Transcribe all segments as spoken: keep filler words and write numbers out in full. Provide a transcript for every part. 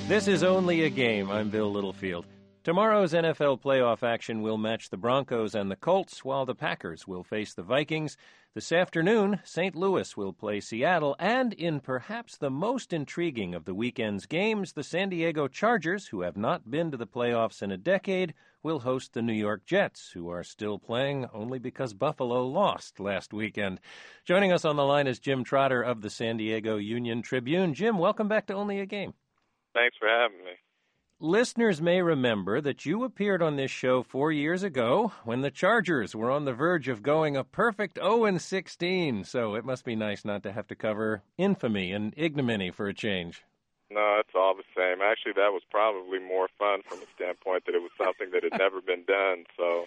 This is Only a Game. I'm Bill Littlefield. Tomorrow's N F L playoff action will match the Broncos and the Colts, while the Packers will face the Vikings. This afternoon, Saint Louis will play Seattle, and in perhaps the most intriguing of the weekend's games, the San Diego Chargers, who have not been to the playoffs in a decade, will host the New York Jets, who are still playing only because Buffalo lost last weekend. Joining us on the line is Jim Trotter of the San Diego Union-Tribune. Jim, welcome back to Only a Game. Thanks for having me. Listeners may remember that you appeared on this show four years ago when the Chargers were on the verge of going a perfect oh and sixteen, so it must be nice not to have to cover infamy and ignominy for a change. No, it's all the same. Actually, that was probably more fun from the standpoint that it was something that had never been done. So,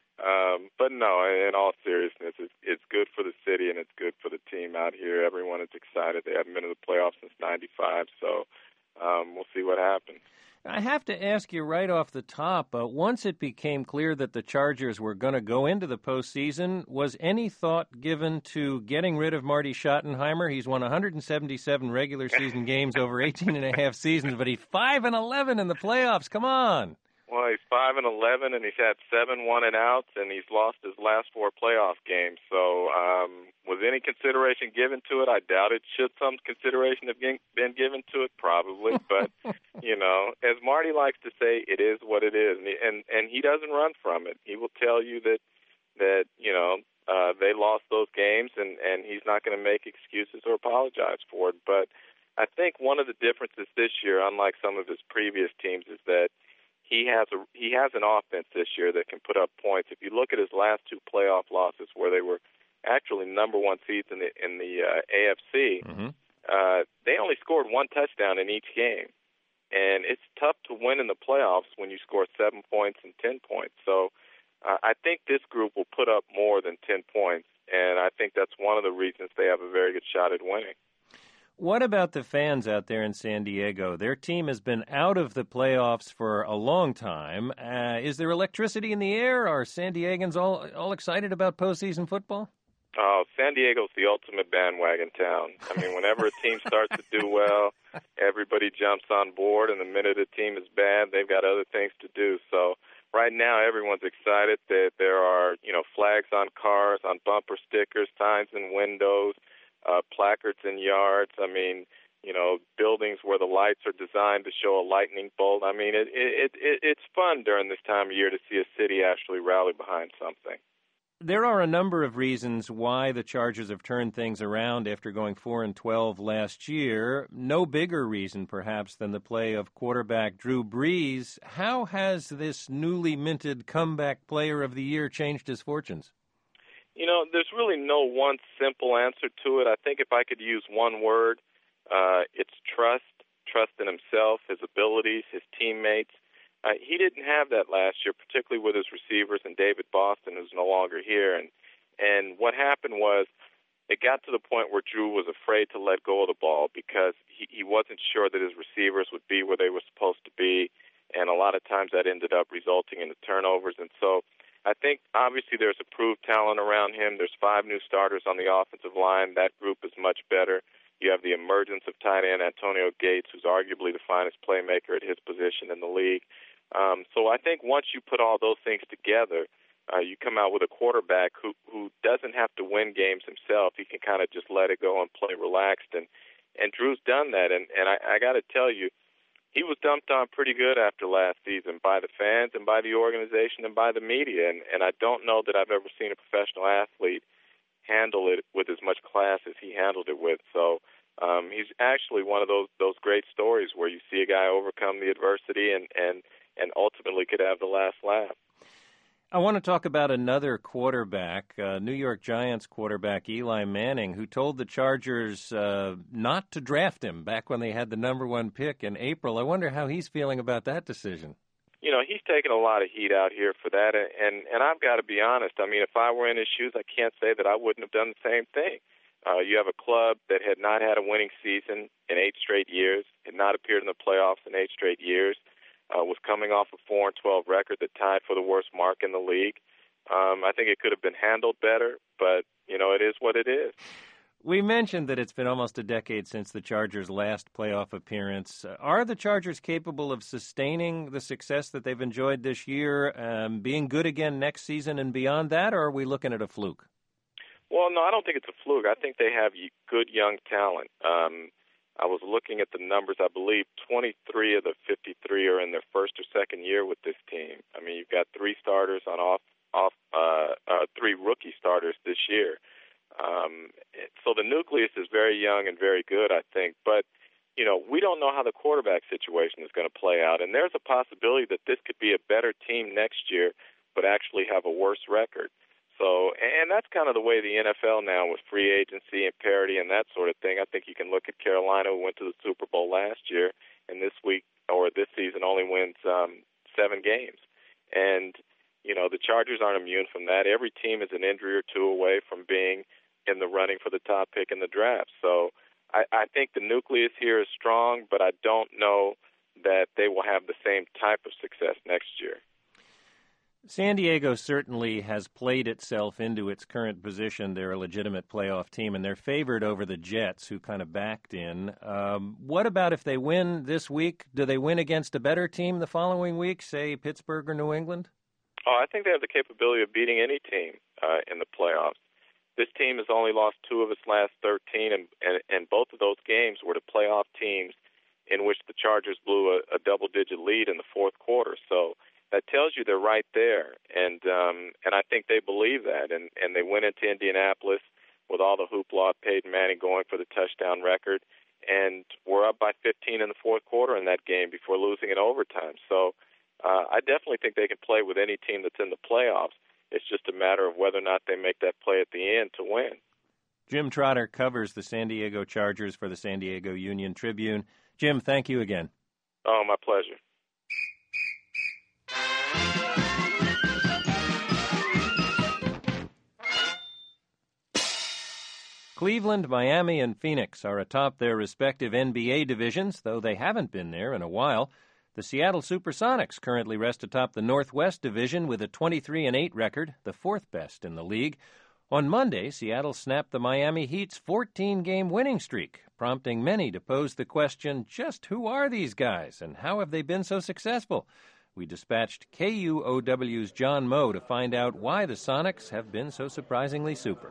um, but no, in all seriousness, it's, it's good for the city and it's good for the team out here. Everyone is excited. They haven't been to the playoffs since ninety-five, so um, we'll see what happens. I have to ask you right off the top, uh, once it became clear that the Chargers were going to go into the postseason, was any thought given to getting rid of Marty Schottenheimer? He's won one hundred seventy-seven regular season games over eighteen and a half seasons, but he's five and eleven in the playoffs. Come on. Well, he's five and eleven, and he's had seven one and outs, and he's lost his last four playoff games. So, um, was any consideration given to it? I doubt it. Should some consideration have been given to it? Probably. But you know, as Marty likes to say, it is what it is, and he, and, and he doesn't run from it. He will tell you that that you know uh, they lost those games, and and he's not going to make excuses or apologize for it. But I think one of the differences this year, unlike some of his previous teams, is that He has a he has an offense this year that can put up points. If you look at his last two playoff losses, where they were actually number one seeds in the in the uh, A F C, mm-hmm. uh, they only scored one touchdown in each game, and it's tough to win in the playoffs when you score seven points and ten points. So uh, I think this group will put up more than ten points, and I think that's one of the reasons they have a very good shot at winning. What about the fans out there in San Diego? Their team has been out of the playoffs for a long time. Uh, is there electricity in the air? Are San Diegans all all excited about postseason football? Oh, San Diego's the ultimate bandwagon town. I mean, whenever a team starts to do well, everybody jumps on board, and the minute a team is bad, they've got other things to do. So right now, everyone's excited that there are, you know, flags on cars, on bumper stickers, signs in windows, Uh, placards in yards. I mean, you know, buildings where the lights are designed to show a lightning bolt. I mean, it, it, it it's fun during this time of year to see a city actually rally behind something. There are a number of reasons why the Chargers have turned things around after going four and twelve last year. No bigger reason, perhaps, than the play of quarterback Drew Brees. How has this newly minted comeback player of the year changed his fortunes? You know, there's really no one simple answer to it. I think if I could use one word, uh, it's trust, trust in himself, his abilities, his teammates. Uh, he didn't have that last year, particularly with his receivers and David Boston, who's no longer here. And and what happened was it got to the point where Drew was afraid to let go of the ball because he, he wasn't sure that his receivers would be where they were supposed to be. And a lot of times that ended up resulting in the turnovers. And so I think, obviously, there's approved talent around him. There's five new starters on the offensive line. That group is much better. You have the emergence of tight end Antonio Gates, who's arguably the finest playmaker at his position in the league. Um, so I think once you put all those things together, uh, you come out with a quarterback who, who doesn't have to win games himself. He can kind of just let it go and play relaxed. And, and Drew's done that. And, and I, I got to tell you, he was dumped on pretty good after last season by the fans and by the organization and by the media. And, and I don't know that I've ever seen a professional athlete handle it with as much class as he handled it with. So um, he's actually one of those those great stories where you see a guy overcome the adversity and, and, and ultimately could have the last laugh. I want to talk about another quarterback, uh, New York Giants quarterback Eli Manning, who told the Chargers uh, not to draft him back when they had the number one pick in April. I wonder how he's feeling about that decision. You know, he's taken a lot of heat out here for that, and, and I've got to be honest. I mean, if I were in his shoes, I can't say that I wouldn't have done the same thing. Uh, you have a club that had not had a winning season in eight straight years, had not appeared in the playoffs in eight straight years, Uh, was coming off a four and twelve record that tied for the worst mark in the league. Um, I think it could have been handled better, but, you know, it is what it is. We mentioned that it's been almost a decade since the Chargers' last playoff appearance. Uh, are the Chargers capable of sustaining the success that they've enjoyed this year, um, being good again next season and beyond that, or are we looking at a fluke? Well, no, I don't think it's a fluke. I think they have good young talent. Um, I was looking at the numbers. I believe twenty-three of the fifty-three are in their first or second year with this team. I mean, you've got three starters on off, off, uh, uh, three rookie starters this year. Um, so the nucleus is very young and very good, I think. But, you know, we don't know how the quarterback situation is going to play out. And there's a possibility that this could be a better team next year, but actually have a worse record. So, and that's kind of the way the N F L now with free agency and parity and that sort of thing. I think you can look at Carolina, who went to the Super Bowl last year, and this week or this season only wins um, seven games. And, you know, the Chargers aren't immune from that. Every team is an injury or two away from being in the running for the top pick in the draft. So I, I think the nucleus here is strong, but I don't know that they will have the same type of success next year. San Diego certainly has played itself into its current position. They're a legitimate playoff team, and they're favored over the Jets, who kind of backed in. Um, what about if they win this week? Do they win against a better team the following week, say Pittsburgh or New England? Oh, I think they have the capability of beating any team uh, in the playoffs. This team has only lost two of its last thirteen, and, and, and both of those games were to playoff teams in which the Chargers blew a, a double-digit lead in the fourth quarter. So that tells you they're right there, and um, and I think they believe that. And, and they went into Indianapolis with all the hoopla of Peyton Manning going for the touchdown record, and were up by fifteen in the fourth quarter in that game before losing in overtime. So uh, I definitely think they can play with any team that's in the playoffs. It's just a matter of whether or not they make that play at the end to win. Jim Trotter covers the San Diego Chargers for the San Diego Union Tribune. Jim, thank you again. Oh, my pleasure. Cleveland, Miami, and Phoenix are atop their respective N B A divisions, though they haven't been there in a while. The Seattle Supersonics currently rest atop the Northwest Division with a twenty-three and eight record, the fourth best in the league. On Monday, Seattle snapped the Miami Heat's fourteen-game winning streak, prompting many to pose the question, just who are these guys and how have they been so successful? We dispatched K U O W's John Moe to find out why the Sonics have been so surprisingly super.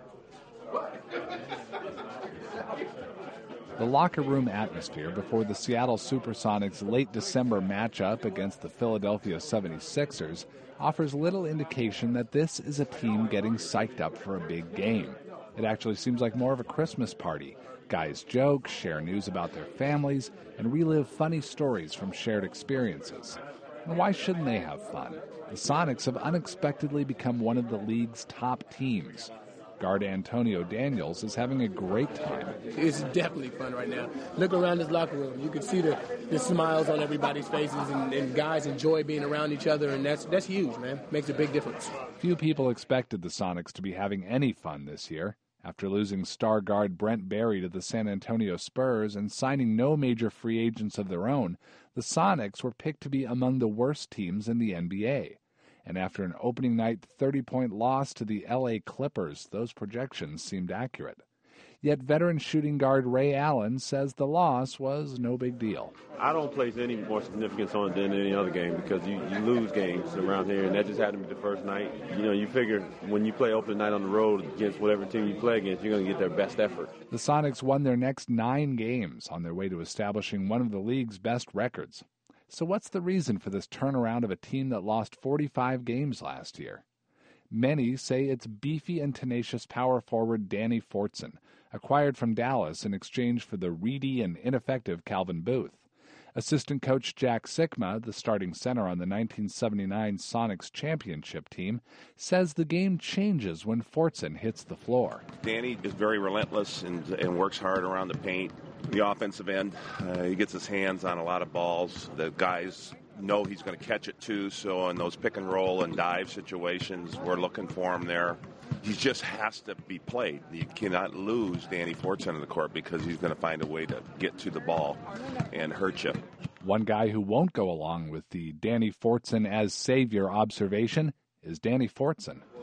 The locker room atmosphere before the Seattle Supersonics' late December matchup against the Philadelphia seventy-sixers offers little indication that this is a team getting psyched up for a big game. It actually seems like more of a Christmas party. Guys joke, share news about their families, and relive funny stories from shared experiences. And why shouldn't they have fun? The Sonics have unexpectedly become one of the league's top teams. Guard Antonio Daniels is having a great time. It's definitely fun right now. Look around this locker room. You can see the, the smiles on everybody's faces, and, and guys enjoy being around each other, and that's that's huge, man. Makes a big difference. Few people expected the Sonics to be having any fun this year. After losing star guard Brent Barry to the San Antonio Spurs and signing no major free agents of their own, the Sonics were picked to be among the worst teams in the N B A. And after an opening night thirty-point loss to the L A Clippers, those projections seemed accurate. Yet veteran shooting guard Ray Allen says the loss was no big deal. I don't place any more significance on it than any other game because you, you lose games around here, and that just happened to be the first night. You know, you figure when you play opening night on the road against whatever team you play against, you're going to get their best effort. The Sonics won their next nine games on their way to establishing one of the league's best records. So what's the reason for this turnaround of a team that lost forty-five games last year? Many say it's beefy and tenacious power forward Danny Fortson, acquired from Dallas in exchange for the reedy and ineffective Calvin Booth. Assistant coach Jack Sikma, the starting center on the nineteen seventy-nine Sonics championship team, says the game changes when Fortson hits the floor. Danny is very relentless and, and works hard around the paint. The offensive end, uh, he gets his hands on a lot of balls. The guys know he's going to catch it too, so in those pick and roll and dive situations, we're looking for him there. He just has to be played. You cannot lose Danny Fortson in the court because he's going to find a way to get to the ball and hurt you. One guy who won't go along with the Danny Fortson as savior observation is Danny Fortson.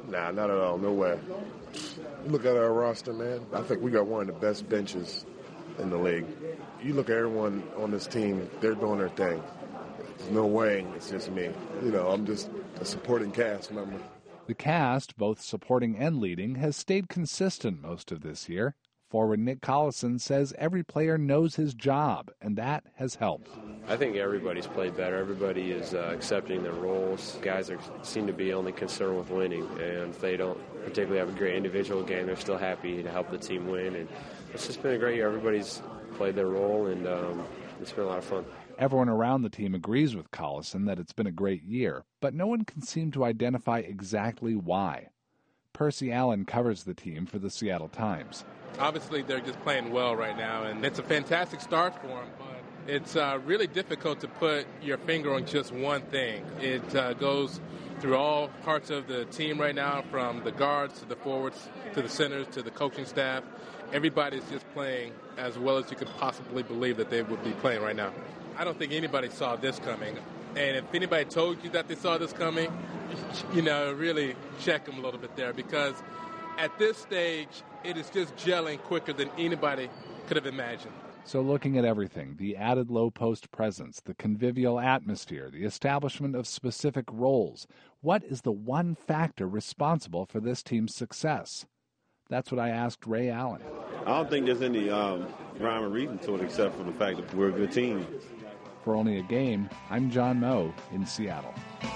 Nah, not at all. No way. Look at our roster, man. I think we got one of the best benches in the league. You look at everyone on this team, they're doing their thing. There's no way it's just me. You know, I'm just a supporting cast member. The cast, both supporting and leading, has stayed consistent most of this year. Forward Nick Collison says every player knows his job, and that has helped. I think everybody's played better. Everybody is uh, accepting their roles. Guys are, seem to be only concerned with winning, and if they don't particularly have a great individual game, they're still happy to help the team win. And it's just been a great year. Everybody's played their role, and um, it's been a lot of fun. Everyone around the team agrees with Collison that it's been a great year, but no one can seem to identify exactly why. Percy Allen covers the team for the Seattle Times. Obviously, they're just playing well right now, and it's a fantastic start for them, but it's uh, really difficult to put your finger on just one thing. It uh, goes through all parts of the team right now, from the guards to the forwards to the centers to the coaching staff. Everybody's just playing as well as you could possibly believe that they would be playing right now. I don't think anybody saw this coming, and if anybody told you that they saw this coming, you know, really check them a little bit there, because at this stage, it is just gelling quicker than anybody could have imagined. So looking at everything, the added low-post presence, the convivial atmosphere, the establishment of specific roles, what is the one factor responsible for this team's success? That's what I asked Ray Allen. I don't think there's any um, rhyme or reason to it except for the fact that we're a good team. For Only a Game, I'm John Moe in Seattle.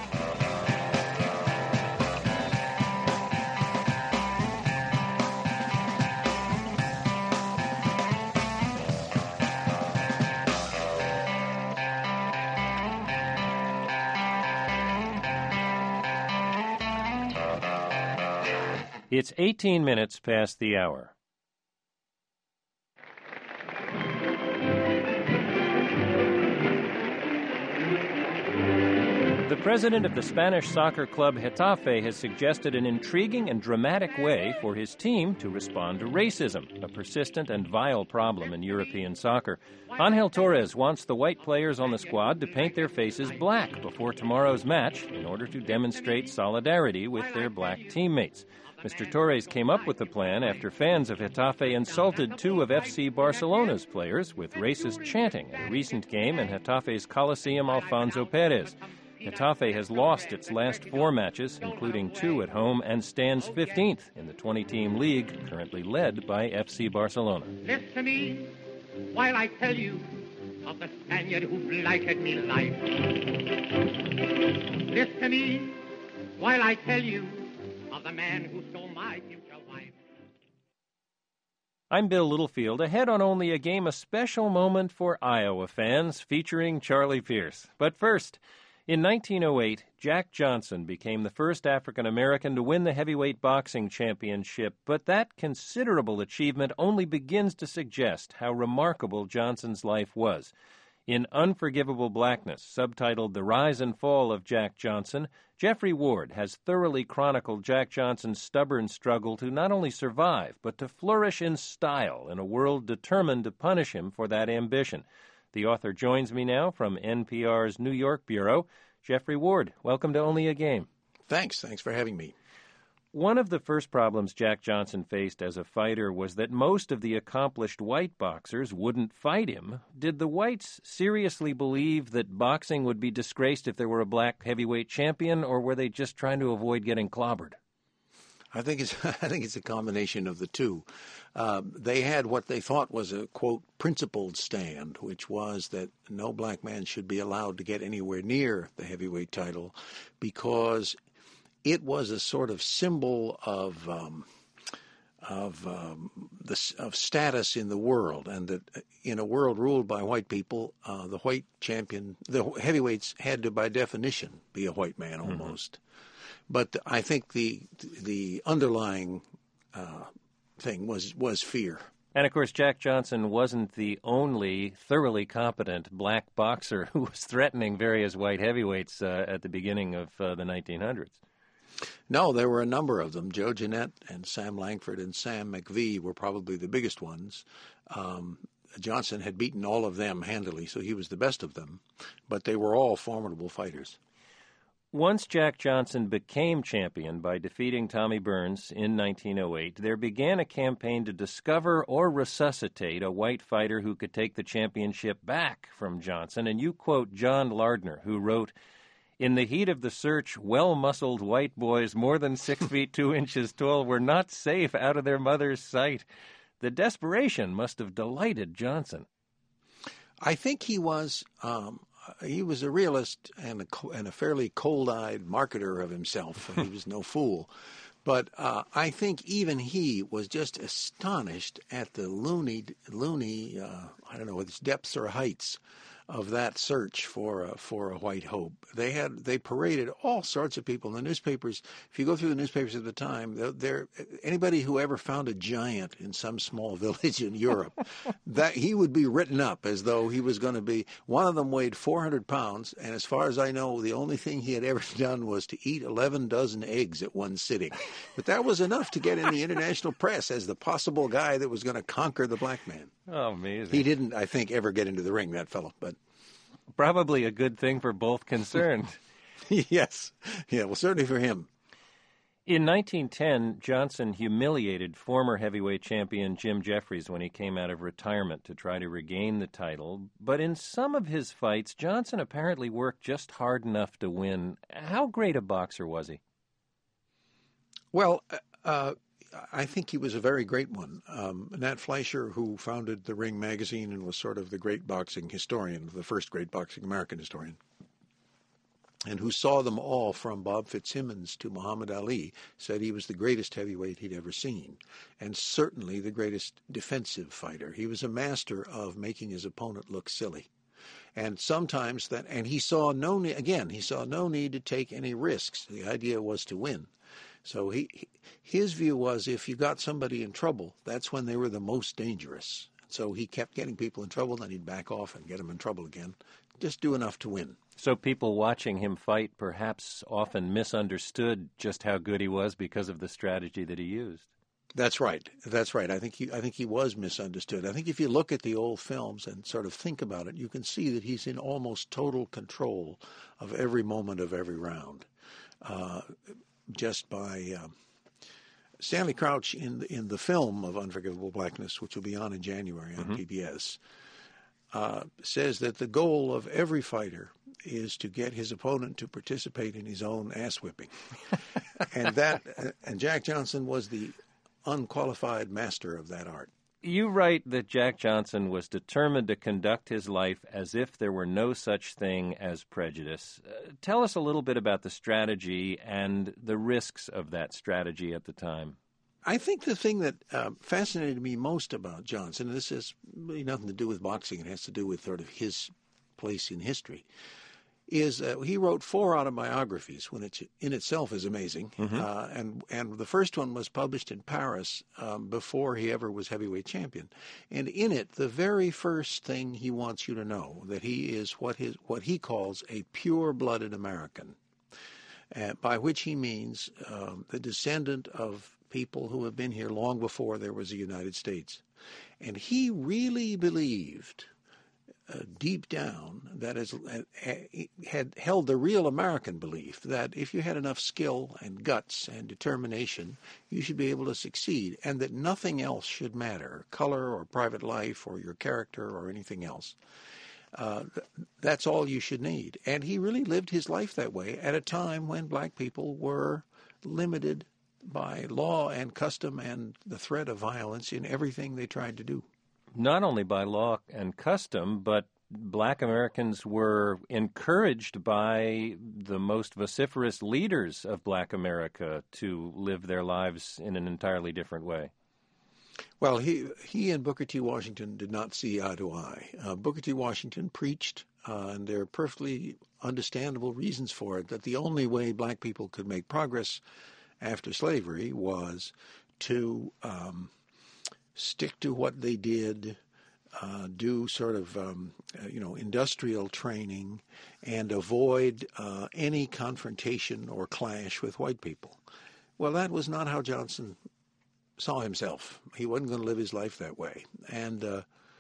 It's eighteen minutes past the hour. The president of the Spanish soccer club Getafe has suggested an intriguing and dramatic way for his team to respond to racism, a persistent and vile problem in European soccer. Angel Torres wants the white players on the squad to paint their faces black before tomorrow's match in order to demonstrate solidarity with their black teammates. Mister Torres came up with the plan after fans of Getafe insulted two of F C Barcelona's players with racist chanting at a recent game in Getafe's Coliseum Alfonso Perez. Getafe has lost its last four matches, including two at home, and stands fifteenth in the twenty-team league, currently led by F C Barcelona. Listen to me while I tell you of the Spaniard who blighted me life. Listen to me while I tell you of the man who stole my future wife. I'm Bill Littlefield. Ahead on Only a Game, a special moment for Iowa fans featuring Charlie Pierce. But first, in nineteen oh eight, Jack Johnson became the first African-American to win the heavyweight boxing championship, but that considerable achievement only begins to suggest how remarkable Johnson's life was. In Unforgivable Blackness, subtitled The Rise and Fall of Jack Johnson, Jeffrey Ward has thoroughly chronicled Jack Johnson's stubborn struggle to not only survive, but to flourish in style in a world determined to punish him for that ambition. The author joins me now from N P R's New York bureau. Jeffrey Ward, welcome to Only a Game. Thanks. Thanks for having me. One of the first problems Jack Johnson faced as a fighter was that most of the accomplished white boxers wouldn't fight him. Did the whites seriously believe that boxing would be disgraced if there were a black heavyweight champion, or were they just trying to avoid getting clobbered? I think it's I think it's a combination of the two. Uh, they had what they thought was a, quote, principled stand, which was that no black man should be allowed to get anywhere near the heavyweight title because it was a sort of symbol of um, of um, the of status in the world, and that in a world ruled by white people, uh, the white champion, the heavyweights had to, by definition, be a white man almost. Mm-hmm. But I think the the underlying uh, thing was was fear. And, of course, Jack Johnson wasn't the only thoroughly competent black boxer who was threatening various white heavyweights uh, at the beginning of uh, the nineteen hundreds. No, there were a number of them. Joe Jeanette and Sam Langford and Sam McVee were probably the biggest ones. Um, Johnson had beaten all of them handily, so he was the best of them. But they were all formidable fighters. Once Jack Johnson became champion by defeating Tommy Burns in nineteen oh eight, there began a campaign to discover or resuscitate a white fighter who could take the championship back from Johnson. And you quote John Lardner, who wrote, "In the heat of the search, well-muscled white boys more than six feet two inches tall were not safe out of their mother's sight. The desperation must have delighted Johnson." I think he was um, he was a realist and a, and a fairly cold-eyed marketer of himself. He was no fool. But uh, I think even he was just astonished at the loony, loony uh, I don't know, its depths or heights of that search for a, for a white hope. They had they paraded all sorts of people in the newspapers. If you go through the newspapers at the time, there anybody who ever found a giant in some small village in Europe, that he would be written up as though he was going to be. One of them weighed four hundred pounds, and as far as I know, the only thing he had ever done was to eat eleven dozen eggs at one sitting. But that was enough to get in the international press as the possible guy that was going to conquer the black man. Oh, amazing. He didn't, I think, ever get into the ring, that fellow, but probably a good thing for both concerned. Yes. Yeah, well, certainly for him. In nineteen ten, Johnson humiliated former heavyweight champion Jim Jeffries when he came out of retirement to try to regain the title. But in some of his fights, Johnson apparently worked just hard enough to win. How great a boxer was he? Well, uh, I think he was a very great one. Um, Nat Fleischer, who founded the Ring magazine and was sort of the great boxing historian, the first great boxing American historian, and who saw them all from Bob Fitzsimmons to Muhammad Ali, said he was the greatest heavyweight he'd ever seen, and certainly the greatest defensive fighter. He was a master of making his opponent look silly. And sometimes that, and he saw no need, again, he saw no need to take any risks. The idea was to win. So he, his view was if you got somebody in trouble, that's when they were the most dangerous. So he kept getting people in trouble, then he'd back off and get them in trouble again. Just do enough to win. So people watching him fight perhaps often misunderstood just how good he was because of the strategy that he used. That's right. That's right. I think he, I think he was misunderstood. I think if you look at the old films and sort of think about it, you can see that he's in almost total control of every moment of every round. Uh, just by um, Stanley Crouch in the, in the film of Unforgivable Blackness, which will be on in January on mm-hmm. P B S, uh, says that the goal of every fighter is to get his opponent to participate in his own ass whipping, and that and Jack Johnson was the unqualified master of that art. You write that Jack Johnson was determined to conduct his life as if there were no such thing as prejudice. Uh, tell us a little bit about the strategy and the risks of that strategy at the time. I think the thing that uh, fascinated me most about Johnson, and this has really nothing to do with boxing, it has to do with sort of his place in history, is uh, he wrote four autobiographies, which in itself is amazing. Mm-hmm. Uh, and and the first one was published in Paris um, before he ever was heavyweight champion. And in it, the very first thing he wants you to know, that he is what his what he calls a pure-blooded American, uh, by which he means um, the descendant of people who have been here long before there was a United States. And he really believed Uh, deep down, that is, uh, had held the real American belief that if you had enough skill and guts and determination, you should be able to succeed, and that nothing else should matter, color or private life or your character or anything else. Uh, th- that's all you should need. And he really lived his life that way at a time when black people were limited by law and custom and the threat of violence in everything they tried to do. Not only by law and custom, but black Americans were encouraged by the most vociferous leaders of black America to live their lives in an entirely different way. Well, he he and Booker T. Washington did not see eye to eye. Uh, Booker T. Washington preached, uh, and there are perfectly understandable reasons for it, that the only way black people could make progress after slavery was to um, stick to what they did, uh, do sort of, um, uh, you know, industrial training, and avoid uh, any confrontation or clash with white people. Well, that was not how Johnson saw himself. He wasn't going to live his life that way. And uh,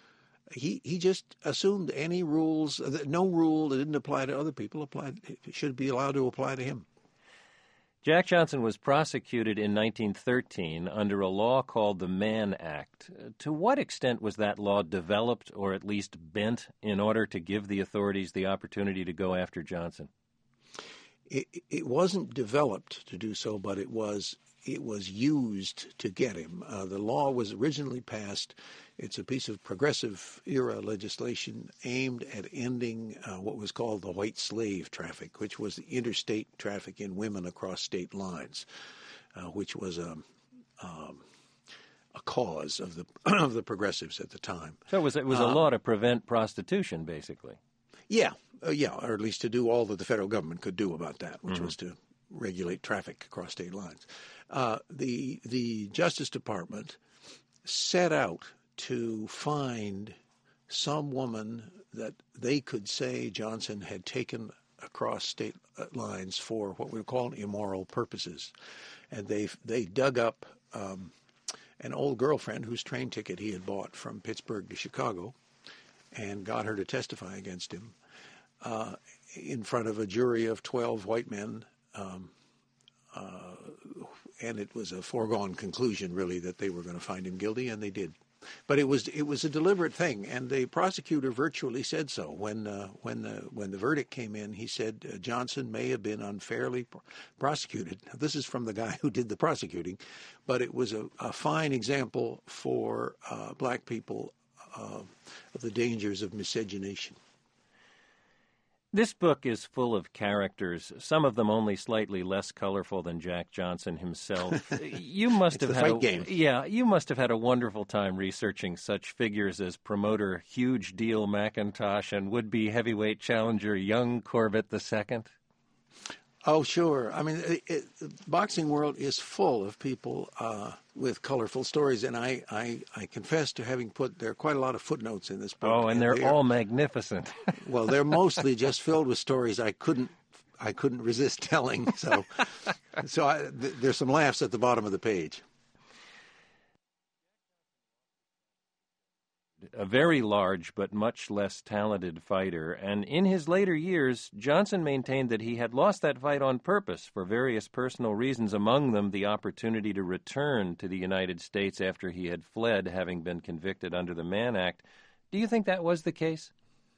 he he just assumed any rules, no rule that didn't apply to other people applied should be allowed to apply to him. Jack Johnson was prosecuted in nineteen thirteen under a law called the Mann Act. To what extent was that law developed or at least bent in order to give the authorities the opportunity to go after Johnson? It, it wasn't developed to do so, but it was it was used to get him. Uh, the law was originally passed. It's a piece of progressive era legislation aimed at ending uh, what was called the white slave traffic, which was the interstate traffic in women across state lines, uh, which was a um, a cause of the of the progressives at the time. So it was it was a uh, law to prevent prostitution, basically. Yeah, uh, yeah, or at least to do all that the federal government could do about that, which Mm-hmm. was to regulate traffic across state lines. Uh, the the Justice Department set out to find some woman that they could say Johnson had taken across state lines for what we call immoral purposes, and they they dug up um, an old girlfriend whose train ticket he had bought from Pittsburgh to Chicago, and got her to testify against him uh, in front of a jury of twelve white men. Um, uh, and it was a foregone conclusion, really, that they were going to find him guilty, and they did. But it was it was a deliberate thing, and the prosecutor virtually said so. When uh, when the when the verdict came in, he said uh, Johnson may have been unfairly pr- prosecuted. Now, this is from the guy who did the prosecuting, but it was a, a fine example for uh, black people uh, of the dangers of miscegenation. This book is full of characters, some of them only slightly less colorful than Jack Johnson himself. You must it's have the had fight a, game. Yeah, you must have had a wonderful time researching such figures as promoter Huge Deal McIntosh and would-be heavyweight challenger Young Corbett the Second. Oh, sure. I mean, it, it, the boxing world is full of people uh, with colorful stories, and I, I, I confess to having put, there are quite a lot of footnotes in this book. Oh, and, and they're they all are, magnificent. Well, they're mostly just filled with stories I couldn't I couldn't resist telling. So, so I, th- there's some laughs at the bottom of the page. A very large but much less talented fighter, and in his later years, Johnson maintained that he had lost that fight on purpose for various personal reasons, among them the opportunity to return to the United States after he had fled, having been convicted under the Mann Act. Do you think that was the case?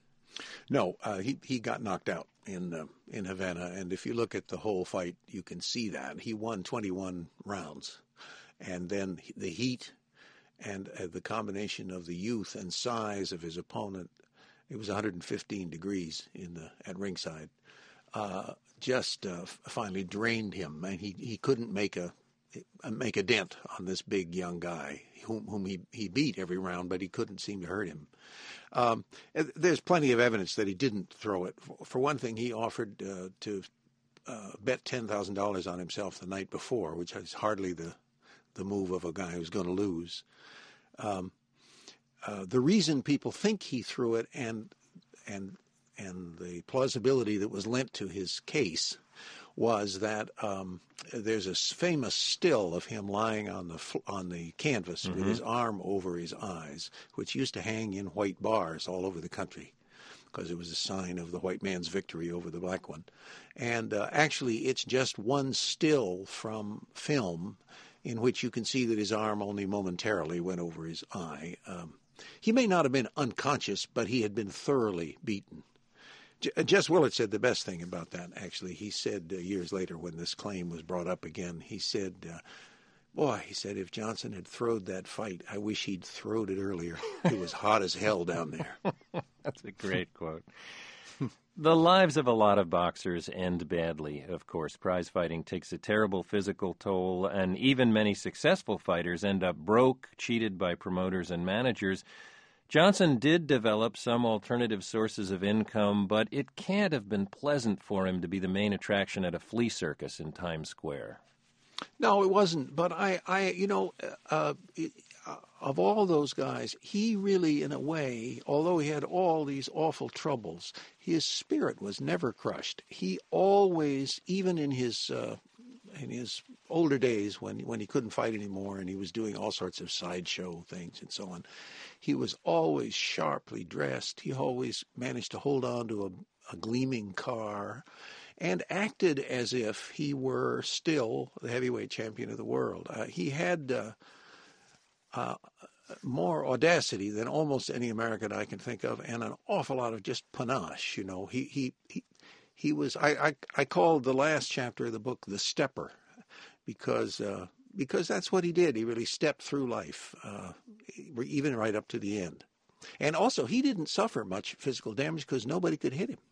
No, uh, he he got knocked out in uh, in Havana, and if you look at the whole fight, you can see that he won twenty-one rounds, and then the heat and uh, the combination of the youth and size of his opponent, it was one hundred fifteen degrees in the at ringside, uh, just uh, finally drained him, and he, he couldn't make a make a dent on this big young guy whom, whom he, he beat every round, but he couldn't seem to hurt him. Um, there's plenty of evidence that he didn't throw it. For one thing, he offered uh, to uh, bet ten thousand dollars on himself the night before, which is hardly the the move of a guy who's going to lose. Um, uh, the reason people think he threw it, and and and the plausibility that was lent to his case, was that um, there's a famous still of him lying on the on the canvas mm-hmm. with his arm over his eyes, which used to hang in white bars all over the country, because it was a sign of the white man's victory over the black one. And uh, actually, it's just one still from film in which you can see that his arm only momentarily went over his eye. Um, he may not have been unconscious, but he had been thoroughly beaten. J- Jess Willett said the best thing about that, actually. He said uh, years later when this claim was brought up again, he said, uh, boy, he said, if Johnson had throwed that fight, I wish he'd throwed it earlier. It was hot as hell down there. That's a great quote. The lives of a lot of boxers end badly, of course. Prize fighting takes a terrible physical toll, and even many successful fighters end up broke, cheated by promoters and managers. Johnson did develop some alternative sources of income, but it can't have been pleasant for him to be the main attraction at a flea circus in Times Square. No, it wasn't. But I, I you know, uh, it, uh, of all those guys, he really, in a way, although he had all these awful troubles, his spirit was never crushed. He always, even in his uh, in his older days when when he couldn't fight anymore and he was doing all sorts of sideshow things and so on, he was always sharply dressed. He always managed to hold on to a, a gleaming car and acted as if he were still the heavyweight champion of the world. Uh, he had uh, uh, more audacity than almost any American I can think of, and an awful lot of just panache. You know, he he he, he was. I, I I called the last chapter of the book "The Stepper," because uh, because that's what he did. He really stepped through life, uh, even right up to the end. And also, he didn't suffer much physical damage because nobody could hit him.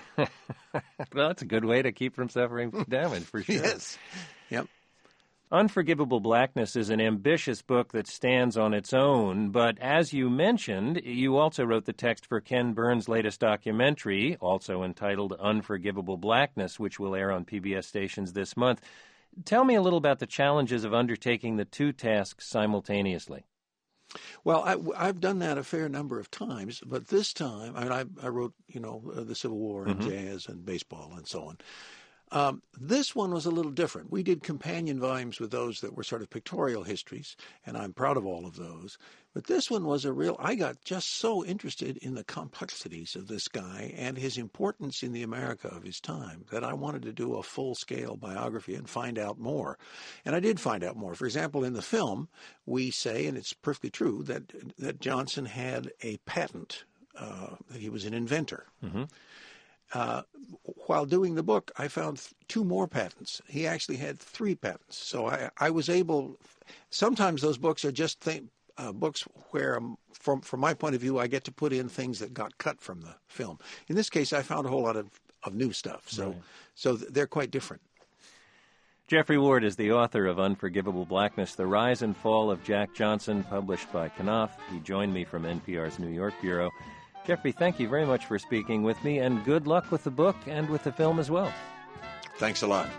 Well, that's a good way to keep from suffering damage, for sure. Yes. Yep. Unforgivable Blackness is an ambitious book that stands on its own, but as you mentioned, you also wrote the text for Ken Burns' latest documentary, also entitled Unforgivable Blackness, which will air on P B S stations this month. Tell me a little about the challenges of undertaking the two tasks simultaneously. Well, I, I've done that a fair number of times, but this time, I mean, I, I wrote, you know, uh, the Civil War and mm-hmm. jazz and baseball and so on. Um, this one was a little different. We did companion volumes with those that were sort of pictorial histories, and I'm proud of all of those. But this one was a real, I got just so interested in the complexities of this guy and his importance in the America of his time that I wanted to do a full-scale biography and find out more. And I did find out more. For example, in the film, we say, and it's perfectly true, that, that Johnson had a patent, uh, that he was an inventor. Mm-hmm. Uh, while doing the book, I found th- two more patents. He actually had three patents. So I, I was able, sometimes those books are just th- uh, books where, um, from, from my point of view, I get to put in things that got cut from the film. In this case, I found a whole lot of, of new stuff. So, right. so th- they're quite different. Jeffrey Ward is the author of Unforgivable Blackness, The Rise and Fall of Jack Johnson, published by Knopf. He joined me from N P R's New York Bureau. Jeffrey, thank you very much for speaking with me, and good luck with the book and with the film as well. Thanks a lot.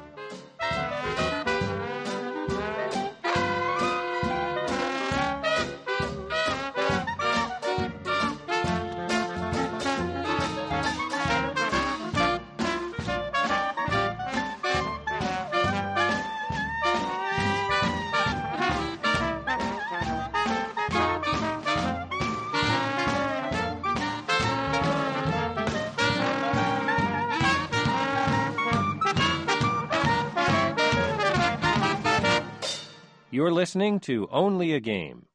You're listening to Only a Game.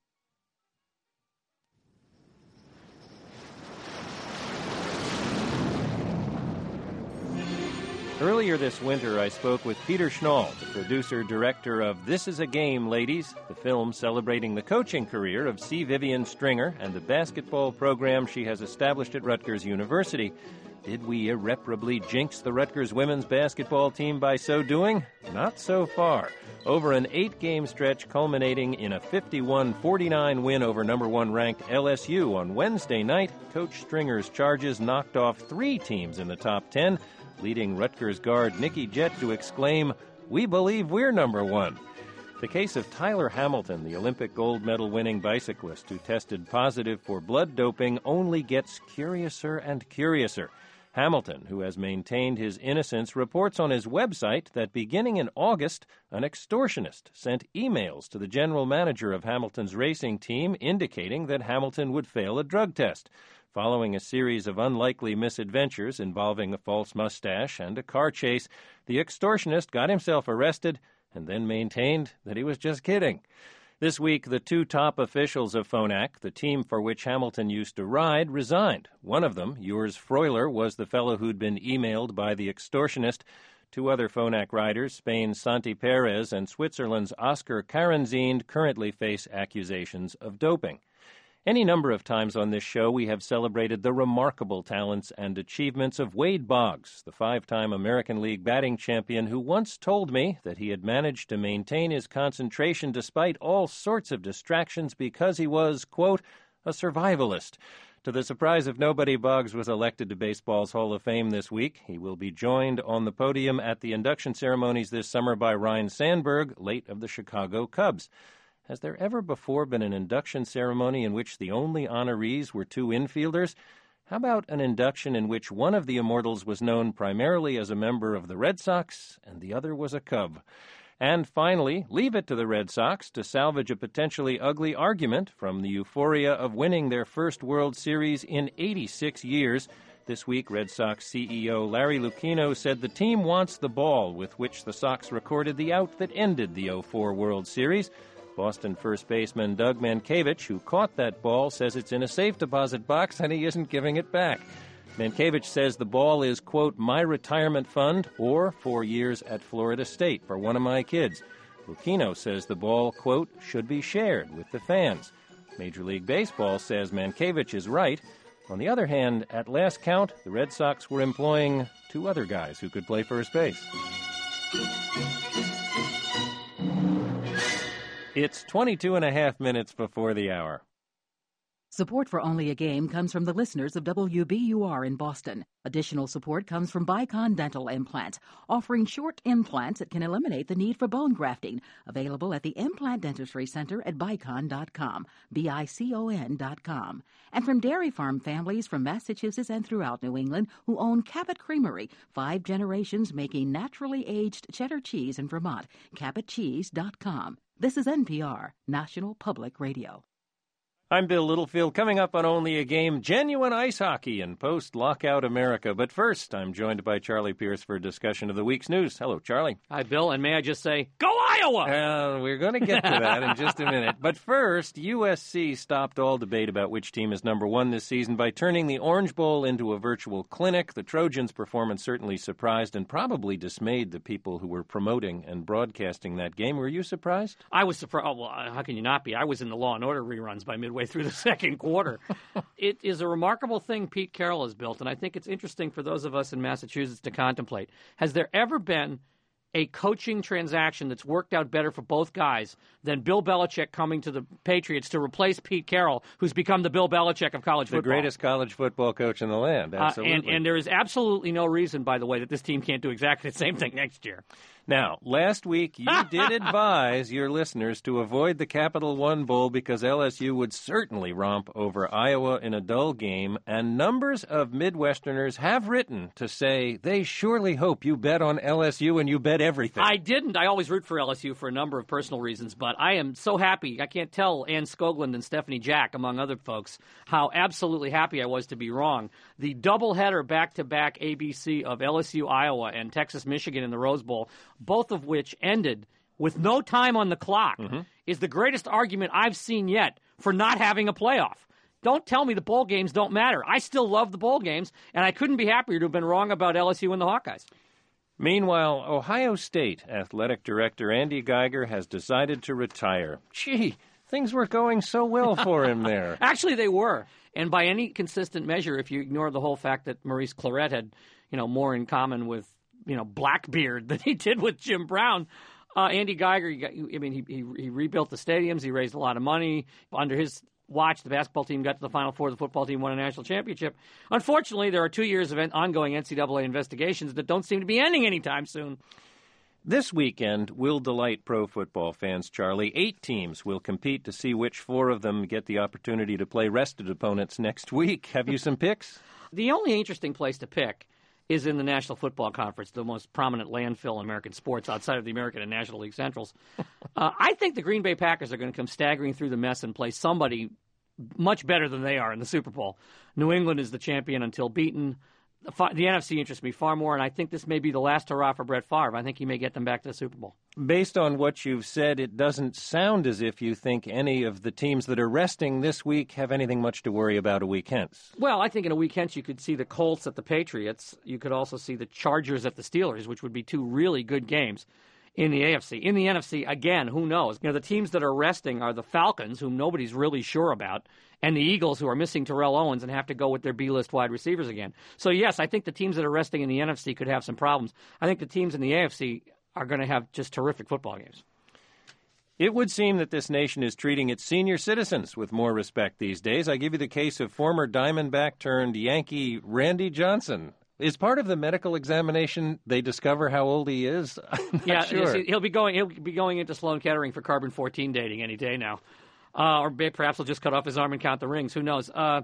Earlier this winter, I spoke with Peter Schnall, the producer-director of This Is a Game, Ladies, the film celebrating the coaching career of C. Vivian Stringer and the basketball program she has established at Rutgers University. Did we irreparably jinx the Rutgers women's basketball team by so doing? Not so far. Over an eight-game stretch culminating in a fifty-one forty-nine win over number one ranked L S U on Wednesday night, Coach Stringer's Charges knocked off three teams in the top ten, leading Rutgers guard Nikki Jett to exclaim, "We believe we're number one." The case of Tyler Hamilton, the Olympic gold medal-winning bicyclist who tested positive for blood doping, only gets curiouser and curiouser. Hamilton, who has maintained his innocence, reports on his website that beginning in August, an extortionist sent emails to the general manager of Hamilton's racing team indicating that Hamilton would fail a drug test. Following a series of unlikely misadventures involving a false mustache and a car chase, the extortionist got himself arrested and then maintained that he was just kidding. This week, the two top officials of Phonak, the team for which Hamilton used to ride, resigned. One of them, Urs Freuler, was the fellow who'd been emailed by the extortionist. Two other Phonak riders, Spain's Santi Perez and Switzerland's Oscar Karanzine, currently face accusations of doping. Any number of times on this show, we have celebrated the remarkable talents and achievements of Wade Boggs, the five-time American League batting champion who once told me that he had managed to maintain his concentration despite all sorts of distractions because he was, quote, a survivalist. To the surprise of nobody, Boggs was elected to baseball's Hall of Fame this week. He will be joined on the podium at the induction ceremonies this summer by Ryne Sandberg, late of the Chicago Cubs. Has there ever before been an induction ceremony in which the only honorees were two infielders? How about an induction in which one of the immortals was known primarily as a member of the Red Sox and the other was a Cub? And finally, leave it to the Red Sox to salvage a potentially ugly argument from the euphoria of winning their first World Series in eighty-six years. This week, Red Sox C E O Larry Lucchino said the team wants the ball with which the Sox recorded the out that ended the oh four World Series. Boston first baseman Doug Mankiewicz, who caught that ball, says it's in a safe deposit box and he isn't giving it back. Mankiewicz says the ball is, quote, my retirement fund or four years at Florida State for one of my kids. Lucchino says the ball, quote, should be shared with the fans. Major League Baseball says Mankiewicz is right. On the other hand, at last count, the Red Sox were employing two other guys who could play first base. It's twenty-two and a half minutes before the hour. Support for Only a Game comes from the listeners of W B U R in Boston. Additional support comes from Bicon Dental Implants, offering short implants that can eliminate the need for bone grafting. Available at the Implant Dentistry Center at bicon dot com, B I C O N dot com. And from dairy farm families from Massachusetts and throughout New England who own Cabot Creamery, five generations making naturally aged cheddar cheese in Vermont, cabot cheese dot com. This is N P R, National Public Radio. I'm Bill Littlefield. Coming up on Only a Game, genuine ice hockey in post-lockout America. But first, I'm joined by Charlie Pierce for a discussion of the week's news. Hello, Charlie. Hi, Bill. And may I just say, go Iowa! Uh, we're going to get to that in just a minute. But first, U S C stopped all debate about which team is number one this season by turning the Orange Bowl into a virtual clinic. The Trojans' performance certainly surprised and probably dismayed the people who were promoting and broadcasting that game. Were you surprised? I was surprised. Oh, well, how can you not be? I was in the Law and Order reruns by midway through the second quarter. It is a remarkable thing Pete Carroll has built, and I think it's interesting for those of us in Massachusetts to contemplate. Has there ever been a coaching transaction that's worked out better for both guys than Bill Belichick coming to the Patriots to replace Pete Carroll, who's become the Bill Belichick of college the football? The greatest college football coach in the land, absolutely. Uh, and, and there is absolutely no reason, by the way, that this team can't do exactly the same thing next year. Now, last week you did advise your listeners to avoid the Capital One Bowl because L S U would certainly romp over Iowa in a dull game, and numbers of Midwesterners have written to say they surely hope you bet on L S U and you bet everything. I didn't. I always root for L S U for a number of personal reasons, but I am so happy. I can't tell Ann Skoglund and Stephanie Jack, among other folks, how absolutely happy I was to be wrong. The doubleheader back-to-back A B C of L S U, Iowa, and Texas, Michigan in the Rose Bowl, both of which ended with no time on the clock, mm-hmm. is the greatest argument I've seen yet for not having a playoff. Don't tell me the bowl games don't matter. I still love the bowl games, and I couldn't be happier to have been wrong about L S U and the Hawkeyes. Meanwhile, Ohio State athletic director Andy Geiger has decided to retire. Gee, things were going so well for him there. Actually, they were. And by any consistent measure, if you ignore the whole fact that Maurice Clarett had, you know, more in common with, you know, Blackbeard than he did with Jim Brown, uh, Andy Geiger, I mean, he, he he rebuilt the stadiums. He raised a lot of money. Under his watch, the basketball team got to the Final Four. The football team won a national championship. Unfortunately, there are two years of ongoing N C double A investigations that don't seem to be ending anytime soon. This weekend will delight pro football fans, Charlie. Eight teams will compete to see which four of them get the opportunity to play rested opponents next week. Have you some picks? The only interesting place to pick is in the National Football Conference, the most prominent landfill in American sports outside of the American and National League Centrals. uh, I think the Green Bay Packers are going to come staggering through the mess and play somebody much better than they are in the Super Bowl. New England is the champion until beaten. The, the N F C interests me far more, and I think this may be the last hurrah for Brett Favre. I think he may get them back to the Super Bowl. Based on what you've said, it doesn't sound as if you think any of the teams that are resting this week have anything much to worry about a week hence. Well, I think in a week hence you could see the Colts at the Patriots. You could also see the Chargers at the Steelers, which would be two really good games in the A F C. In the N F C, again, who knows? You know, the teams that are resting are the Falcons, whom nobody's really sure about, and the Eagles, who are missing Terrell Owens and have to go with their B-list wide receivers again. So, yes, I think the teams that are resting in the N F C could have some problems. I think the teams in the A F C are going to have just terrific football games. It would seem that this nation is treating its senior citizens with more respect these days. I give you the case of former Diamondback turned Yankee Randy Johnson. Is part of the medical examination they discover how old he is? I'm not yeah, sure. he'll be going. He'll be going into Sloan Kettering for carbon fourteen dating any day now, uh, or perhaps he'll just cut off his arm and count the rings. Who knows? Uh,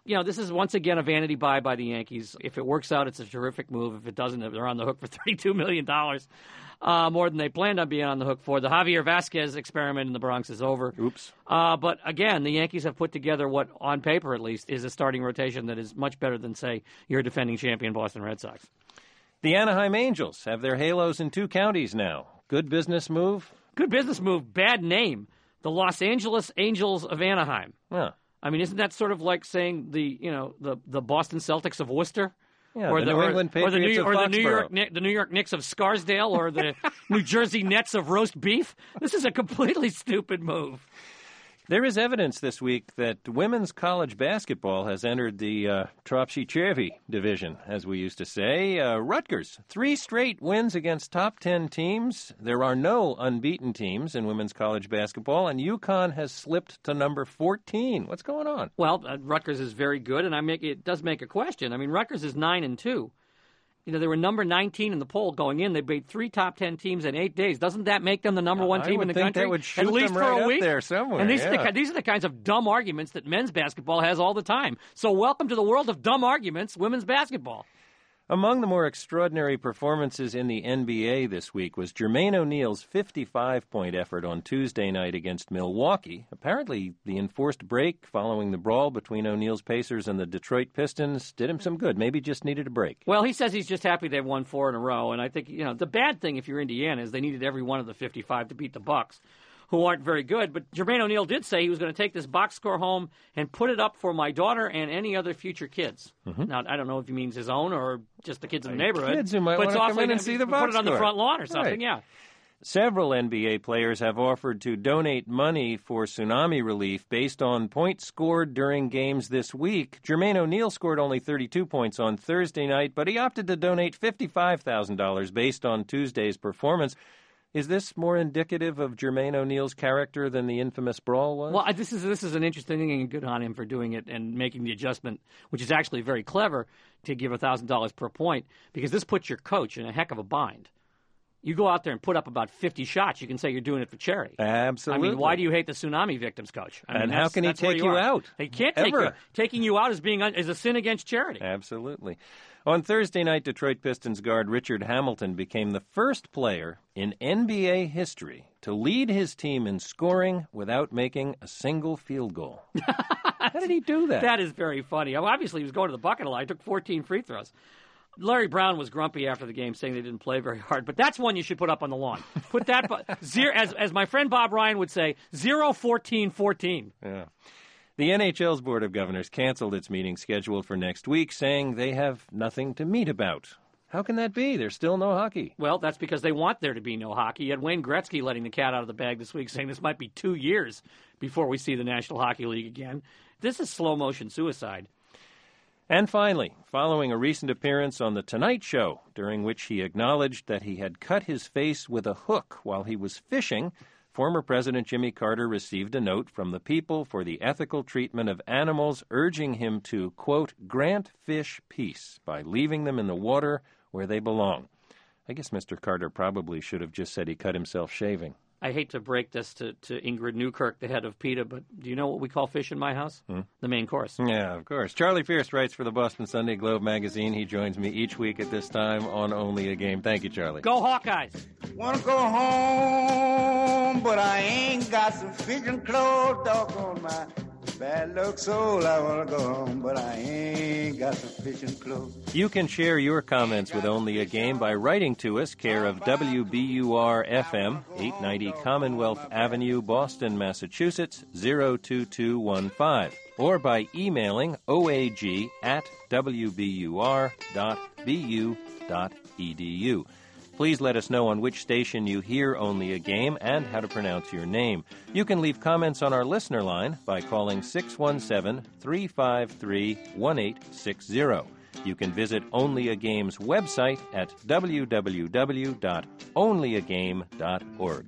you know, this is once again a vanity buy by the Yankees. If it works out, it's a terrific move. If it doesn't, they're on the hook for thirty-two million dollars, uh, more than they planned on being on the hook for. The Javier Vasquez experiment in the Bronx is over. Oops. Uh, but again, the Yankees have put together what, on paper at least, is a starting rotation that is much better than, say, your defending champion Boston Red Sox. The Anaheim Angels have their halos in two counties now. Good business move? Good business move. Bad name. The Los Angeles Angels of Anaheim. Yeah. I mean, isn't that sort of like saying the, you know, the, the Boston Celtics of Worcester? Yeah, or the, the New or, England or the Patriots New, of or the New York Foxborough. the New York Knicks of Scarsdale, or the New Jersey Nets of roast beef. This is a completely stupid move. There is evidence this week that women's college basketball has entered the uh, Tropsy-Chervy division, as we used to say. Uh, Rutgers, three straight wins against top ten teams. There are no unbeaten teams in women's college basketball, and UConn has slipped to number fourteen. What's going on? Well, uh, Rutgers is very good, and I make it does make a question. I mean, Rutgers is nine and two. You know, they were number nineteen in the poll going in. They beat three top ten teams in eight days. Doesn't that make them the number one I team would in the think country? that would shoot At least them for right a up week there somewhere, And these yeah. are the these are the kinds of dumb arguments that men's basketball has all the time. So welcome to the world of dumb arguments, women's basketball. Among the more extraordinary performances in the N B A this week was Jermaine O'Neal's fifty-five point effort on Tuesday night against Milwaukee. Apparently, the enforced break following the brawl between O'Neal's Pacers and the Detroit Pistons did him some good. Maybe just needed a break. Well, he says he's just happy they've won four in a row, and I think, you know, the bad thing if you're Indiana is they needed every one of the fifty-five to beat the Bucks, who aren't very good. But Jermaine O'Neal did say he was going to take this box score home and put it up for my daughter and any other future kids. Mm-hmm. Now, I don't know if he means his own or just the kids in the neighborhood. Kids who might but want it's to come awfully in and nice see to the box put it on the score. front lawn or something, Right. yeah. Several N B A players have offered to donate money for tsunami relief based on points scored during games this week. Jermaine O'Neal scored only thirty-two points on Thursday night, but he opted to donate fifty-five thousand dollars based on Tuesday's performance. Is this more indicative of Jermaine O'Neal's character than the infamous brawl was? Well, this is this is an interesting thing, and good on him for doing it and making the adjustment, which is actually very clever, to give one thousand dollars per point, because this puts your coach in a heck of a bind. You go out there and put up about fifty shots, you can say you're doing it for charity. Absolutely. I mean, why do you hate the tsunami victims, Coach? I mean, and how that's- can he that's where take you, you are. out? He can't take Ever. you. Taking you out is being un, is a sin against charity. Absolutely. On Thursday night, Detroit Pistons guard Richard Hamilton became the first player in N B A history to lead his team in scoring without making a single field goal. How did he do that? That is very funny. Well, obviously, he was going to the bucket a lot. He took fourteen free throws. Larry Brown was grumpy after the game, saying they didn't play very hard. But that's one you should put up on the lawn. Put that, zero, as as my friend Bob Ryan would say, zero, fourteen, fourteen. Yeah. The N H L's Board of Governors canceled its meeting scheduled for next week, saying they have nothing to meet about. How can that be? There's still no hockey. Well, that's because they want there to be no hockey. You had Wayne Gretzky letting the cat out of the bag this week, saying this might be two years before we see the National Hockey League again. This is slow-motion suicide. And finally, following a recent appearance on The Tonight Show, during which he acknowledged that he had cut his face with a hook while he was fishing, former President Jimmy Carter received a note from the People for the Ethical Treatment of Animals urging him to, quote, grant fish peace by leaving them in the water where they belong. I guess Mister Carter probably should have just said he cut himself shaving. I hate to break this to, to Ingrid Newkirk, the head of PETA, but do you know what we call fish in my house? Hmm? The main course. Yeah, of course. Charlie Fierce writes for the Boston Sunday Globe magazine. He joins me each week at this time on Only a Game. Thank you, Charlie. Go Hawkeyes! Wanna go home, but I ain't got sufficient clothes, doggone my bad luck soul. I wanna go home, but I ain't got sufficient clothes. You can share your comments with Only a Game by writing to us, care of W B U R F M, eight ninety Commonwealth Avenue, Boston, Massachusetts, zero two two one five, or by emailing oag at w b u r dot b u dot e d u. Please let us know on which station you hear Only a Game and how to pronounce your name. You can leave comments on our listener line by calling six one seven, three five three, one eight six zero. You can visit Only a Game's website at w w w dot only a game dot org.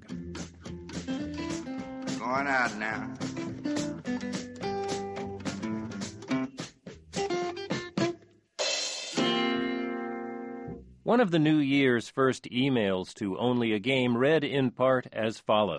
Going out now. One of the new year's first emails to Only a Game read in part as follows.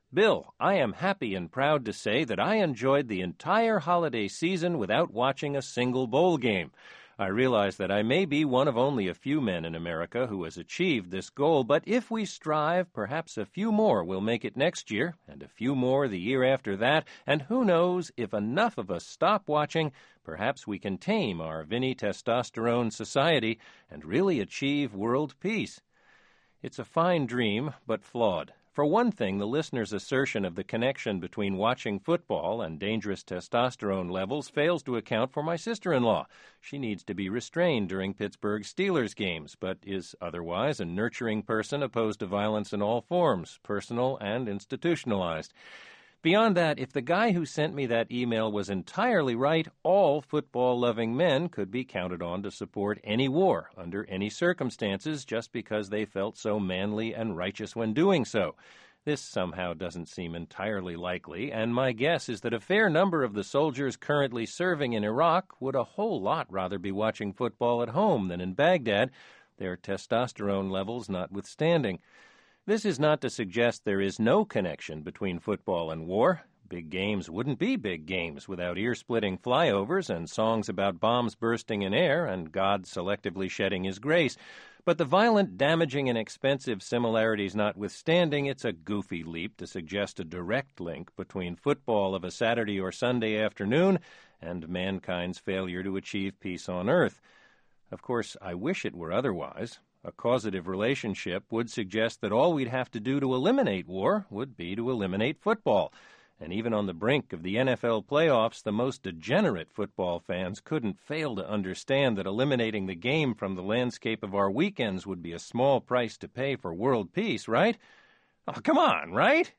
Bill, I am happy and proud to say that I enjoyed the entire holiday season without watching a single bowl game. I realize that I may be one of only a few men in America who has achieved this goal, but if we strive, perhaps a few more will make it next year, and a few more the year after that, and who knows, if enough of us stop watching, perhaps we can tame our Vinny Testosterone society and really achieve world peace. It's a fine dream, but flawed. For one thing, the listener's assertion of the connection between watching football and dangerous testosterone levels fails to account for my sister-in-law. She needs to be restrained during Pittsburgh Steelers games, but is otherwise a nurturing person opposed to violence in all forms, personal and institutionalized. Beyond that, if the guy who sent me that email was entirely right, all football-loving men could be counted on to support any war under any circumstances just because they felt so manly and righteous when doing so. This somehow doesn't seem entirely likely, and my guess is that a fair number of the soldiers currently serving in Iraq would a whole lot rather be watching football at home than in Baghdad, their testosterone levels notwithstanding. This is not to suggest there is no connection between football and war. Big games wouldn't be big games without ear-splitting flyovers and songs about bombs bursting in air and God selectively shedding his grace. But the violent, damaging, and expensive similarities notwithstanding, it's a goofy leap to suggest a direct link between football of a Saturday or Sunday afternoon and mankind's failure to achieve peace on earth. Of course, I wish it were otherwise. A causative relationship would suggest that all we'd have to do to eliminate war would be to eliminate football. And even on the brink of the N F L playoffs, the most degenerate football fans couldn't fail to understand that eliminating the game from the landscape of our weekends would be a small price to pay for world peace, right? Oh, come on, right?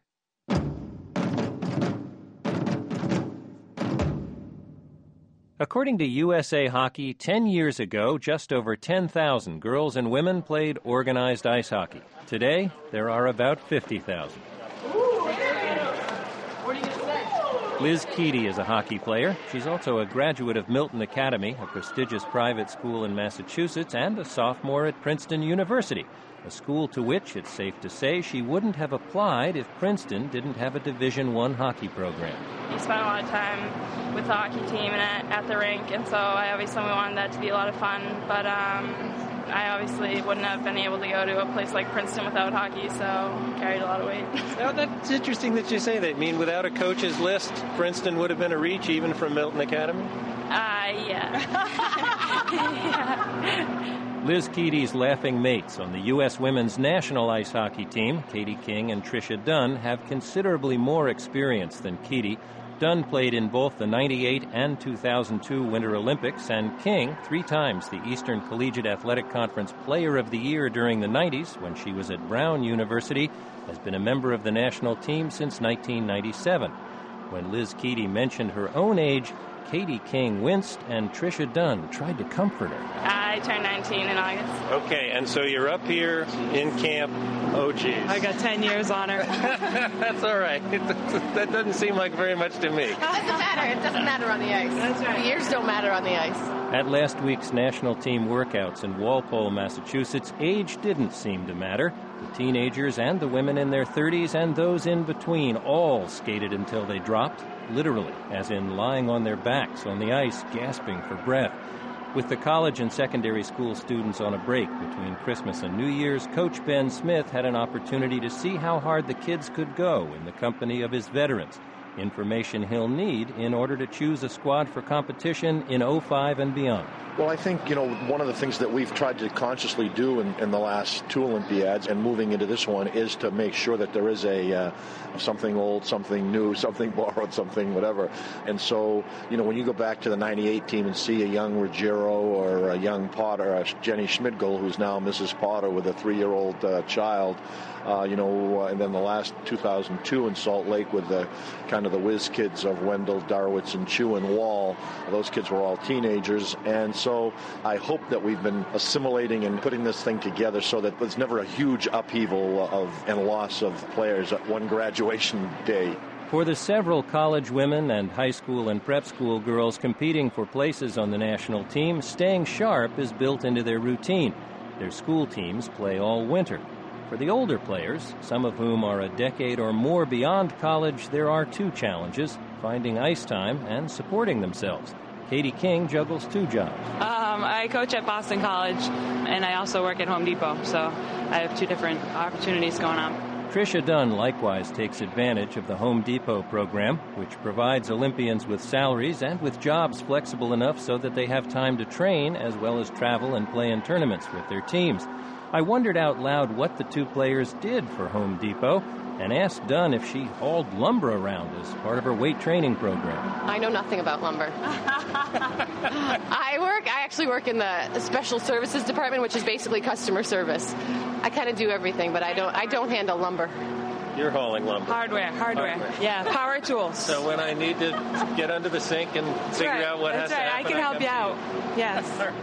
According to U S A Hockey, ten years ago, just over ten thousand girls and women played organized ice hockey. Today, there are about fifty thousand. Liz Keedy is a hockey player. She's also a graduate of Milton Academy, a prestigious private school in Massachusetts, and a sophomore at Princeton University, a school to which, it's safe to say, she wouldn't have applied if Princeton didn't have a Division I hockey program. You spent a lot of time with the hockey team and at, at the rink, and so I obviously wanted that to be a lot of fun, but um, I obviously wouldn't have been able to go to a place like Princeton without hockey, so I carried a lot of weight. Now, that's interesting that you say that. I mean, without a coach's list, Princeton would have been a reach even from Milton Academy? Uh, yeah. yeah. Liz Keedy's laughing mates on the U S women's national ice hockey team, Katie King and Tricia Dunn, have considerably more experience than Keedy. Dunn played in both the ninety-eight and two thousand two Winter Olympics, and King, three times the Eastern Collegiate Athletic Conference Player of the Year during the nineties when she was at Brown University, has been a member of the national team since nineteen ninety-seven. When Liz Keedy mentioned her own age, Katie King winced, and Tricia Dunn tried to comfort her. I turned nineteen in August. Okay, and so you're up here in camp. Oh, geez. I got ten years on her. That's all right. That doesn't seem like very much to me. It doesn't matter. It doesn't matter on the ice. That's right. The years don't matter on the ice. At last week's national team workouts in Walpole, Massachusetts, age didn't seem to matter. The teenagers and the women in their thirties and those in between all skated until they dropped, literally, as in lying on their backs on the ice, gasping for breath. With the college and secondary school students on a break between Christmas and New Year's, Coach Ben Smith had an opportunity to see how hard the kids could go in the company of his veterans. Information he'll need in order to choose a squad for competition in oh five and beyond. Well, I think, you know, one of the things that we've tried to consciously do in, in the last two Olympiads and moving into this one is to make sure that there is a uh, something old, something new, something borrowed, something whatever. And so, you know, when you go back to the ninety-eight team and see a young Ruggiero or a young Potter, uh, Jenny Schmidgel, who's now Missus Potter with a three-year-old uh, child, uh, you know, uh, and then the last two thousand two in Salt Lake with the kind of the whiz kids of Wendell, Darwitz, and Chu and Wall. Those kids were all teenagers. And so I hope that we've been assimilating and putting this thing together so that there's never a huge upheaval of and loss of players at one graduation day. For the several college women and high school and prep school girls competing for places on the national team, staying sharp is built into their routine. Their school teams play all winter. For the older players, some of whom are a decade or more beyond college, there are two challenges: finding ice time and supporting themselves. Katie King juggles two jobs. Um, I coach at Boston College, and I also work at Home Depot, so I have two different opportunities going on. Tricia Dunn likewise takes advantage of the Home Depot program, which provides Olympians with salaries and with jobs flexible enough so that they have time to train as well as travel and play in tournaments with their teams. I wondered out loud what the two players did for Home Depot and asked Dunn if she hauled lumber around as part of her weight training program. I know nothing about lumber. I work, I actually work in the Special Services Department, which is basically customer service. I kind of do everything, but I don't I don't handle lumber. You're hauling lumber. Hardware, hardware. hardware. Yeah, power tools. So when I need to get under the sink and That's figure right. out what That's has right. to happen, I can help you out. Yes.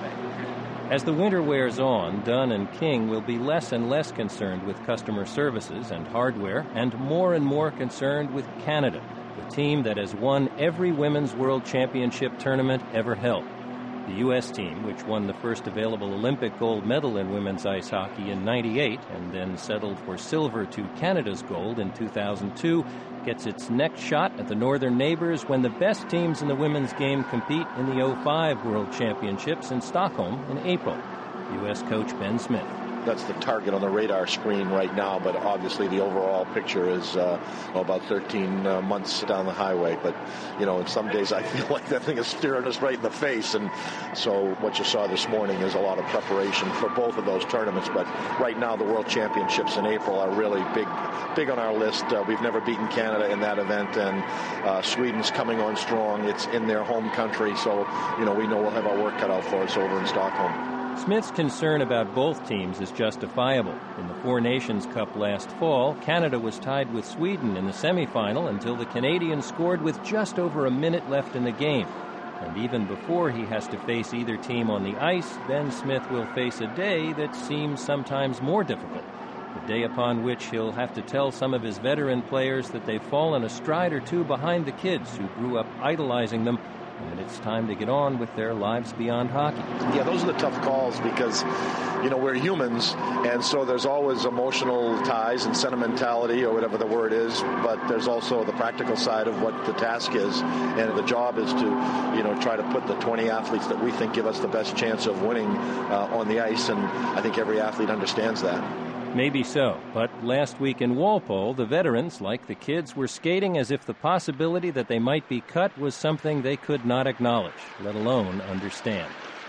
As the winter wears on, Dunn and King will be less and less concerned with customer services and hardware and more and more concerned with Canada, the team that has won every Women's World Championship tournament ever held. The U S team, which won the first available Olympic gold medal in women's ice hockey in ninety-eight and then settled for silver to Canada's gold in two thousand two, gets its next shot at the Northern Neighbors when the best teams in the women's game compete in the oh five World Championships in Stockholm in April. U S coach Ben Smith. That's the target on the radar screen right now, but obviously the overall picture is uh, about thirteen uh, months down the highway. But, you know, some days I feel like that thing is staring us right in the face. And so what you saw this morning is a lot of preparation for both of those tournaments. But right now the World Championships in April are really big big on our list. Uh, we've never beaten Canada in that event, and uh, Sweden's coming on strong. It's in their home country, so, you know, we know we'll have our work cut out for us over in Stockholm. Smith's concern about both teams is justifiable. In the Four Nations Cup last fall, Canada was tied with Sweden in the semifinal until the Canadians scored with just over a minute left in the game. And even before he has to face either team on the ice, Ben Smith will face a day that seems sometimes more difficult. The day upon which he'll have to tell some of his veteran players that they've fallen a stride or two behind the kids who grew up idolizing them, and it's time to get on with their lives beyond hockey. Yeah, those are the tough calls because, you know, we're humans, and so there's always emotional ties and sentimentality or whatever the word is, but there's also the practical side of what the task is, and the job is to, you know, try to put the twenty athletes that we think give us the best chance of winning uh, on the ice, and I think every athlete understands that. Maybe so, but last week in Walpole, the veterans, like the kids, were skating as if the possibility that they might be cut was something they could not acknowledge, let alone understand.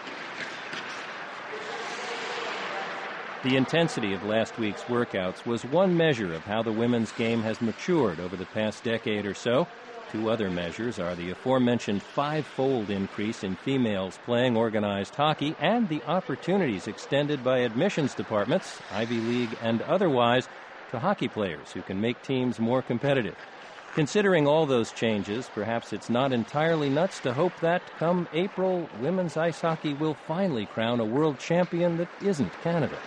The intensity of last week's workouts was one measure of how the women's game has matured over the past decade or so. Two other measures are the aforementioned five-fold increase in females playing organized hockey and the opportunities extended by admissions departments, Ivy League and otherwise, to hockey players who can make teams more competitive. Considering all those changes, perhaps it's not entirely nuts to hope that, come April, women's ice hockey will finally crown a world champion that isn't Canada.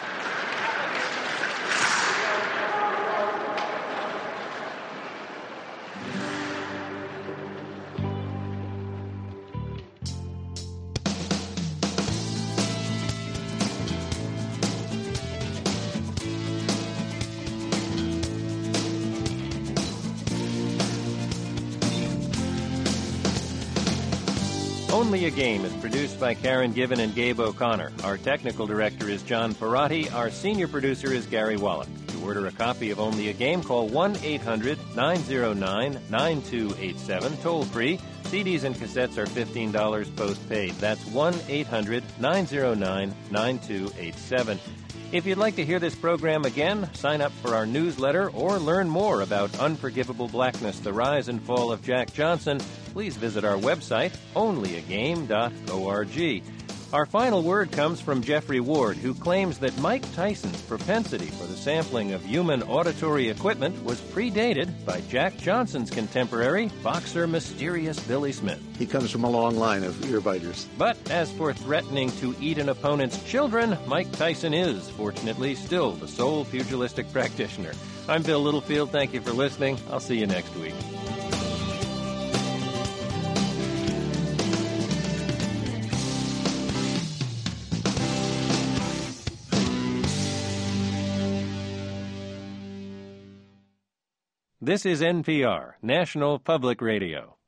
Only a Game is produced by Karen Given and Gabe O'Connor. Our technical director is John Ferrati. Our senior producer is Gary Wallach. To order a copy of Only a Game, call one eight hundred nine oh nine nine two eight seven, toll free. C Ds and cassettes are fifteen dollars postpaid. That's one eight hundred nine oh nine nine two eight seven. If you'd like to hear this program again, sign up for our newsletter or learn more about Unforgivable Blackness, the Rise and Fall of Jack Johnson, please visit our website, only a game dot org. Our final word comes from Jeffrey Ward, who claims that Mike Tyson's propensity for the sampling of human auditory equipment was predated by Jack Johnson's contemporary, boxer Mysterious Billy Smith. He comes from a long line of earbiters. But as for threatening to eat an opponent's children, Mike Tyson is, fortunately, still the sole pugilistic practitioner. I'm Bill Littlefield. Thank you for listening. I'll see you next week. This is N P R, National Public Radio.